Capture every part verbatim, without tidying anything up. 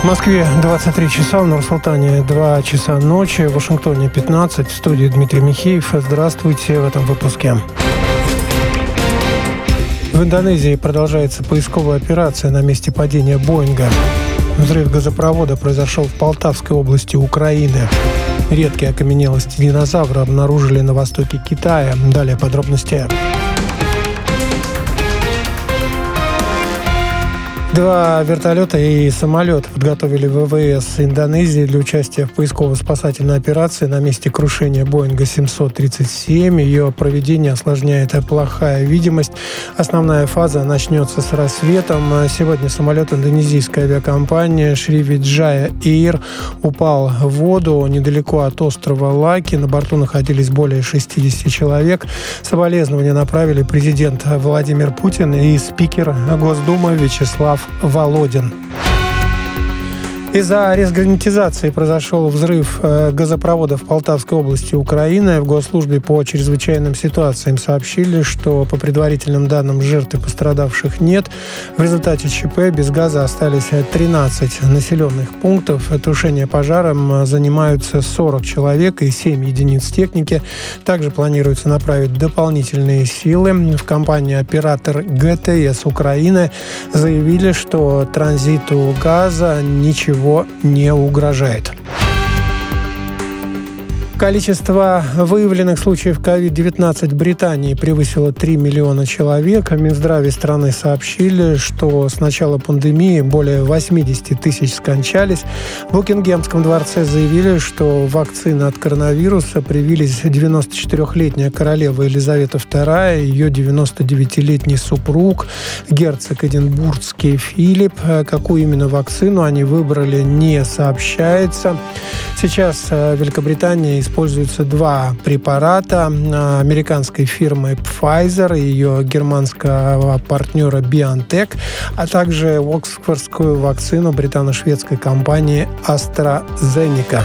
В Москве двадцать три часа, в Нур-Султане два часа ночи, в Вашингтоне пятнадцать. В студии Дмитрий Михеев. Здравствуйте в этом выпуске. В Индонезии продолжается поисковая операция на месте падения Боинга. Взрыв газопровода произошел в Полтавской области Украины. Редкие окаменелости динозавра обнаружили на востоке Китая. Далее подробности. Два вертолета и самолет подготовили ВВС Индонезии для участия в поисково-спасательной операции на месте крушения Боинга семьсот тридцать семь. Ее проведение осложняет плохая видимость. Основная фаза начнется с рассветом. Сегодня самолет индонезийской авиакомпании Sriwijaya Air упал в воду недалеко от острова Лаки. На борту находились более шестьдесят человек. Соболезнования направили президент Владимир Путин и спикер Госдумы Вячеслав Володин. Из-за разгерметизации произошел взрыв газопровода в Полтавской области Украины. В Госслужбе по чрезвычайным ситуациям сообщили, что по предварительным данным жертв и пострадавших нет. В результате ЧП без газа остались тринадцать населенных пунктов. Тушение пожаром занимаются сорок человек и семь единиц техники. Также планируется направить дополнительные силы. В компании «Оператор ГТС Украины» заявили, что транзиту газа ничего не угрожает. Количество выявленных случаев ковид девятнадцать в Британии превысило три миллиона человек. В Минздраве страны сообщили, что с начала пандемии более восемьдесят тысяч скончались. В Букингемском дворце заявили, что вакцины от коронавируса привились девяносточетырехлетняя королева Елизавета вторая, ее девяностодевятилетний супруг, герцог Эдинбургский Филипп. Какую именно вакцину они выбрали, не сообщается. Сейчас в Великобритании используются два препарата американской фирмы Pfizer и ее германского партнера BioNTech, а также оксфордскую вакцину британо-шведской компании AstraZeneca.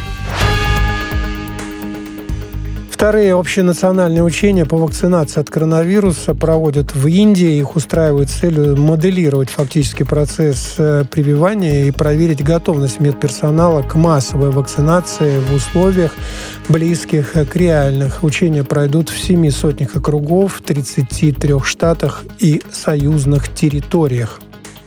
Вторые общенациональные учения по вакцинации от коронавируса проводят в Индии. Их устраивают с целью моделировать фактический процесс прививания и проверить готовность медперсонала к массовой вакцинации в условиях, близких к реальных. Учения пройдут в семи сотнях округов, в тридцати трёх штатах и союзных территориях.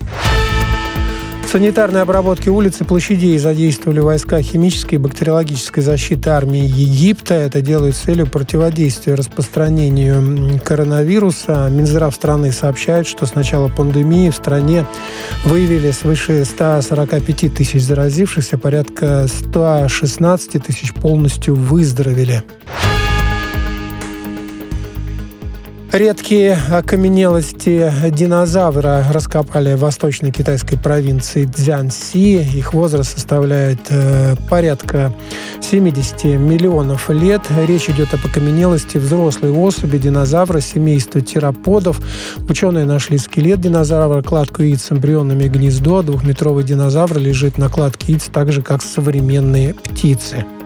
В санитарной обработке улиц и площадей задействовали войска химической и бактериологической защиты армии Египта. Это делают с целью противодействия распространению коронавируса. Минздрав страны сообщает, что с начала пандемии в стране выявили свыше ста сорока пяти тысяч заразившихся, порядка ста шестнадцати тысяч полностью выздоровели. Редкие окаменелости динозавра раскопали в восточной китайской провинции Цзянси. Их возраст составляет э, порядка семидесяти миллионов лет. Речь идет об окаменелости взрослой особи динозавра семейства тероподов. Ученые нашли скелет динозавра, кладку яиц с эмбрионами, гнездо. Двухметровый динозавр лежит на кладке яиц, так же, как современные птицы.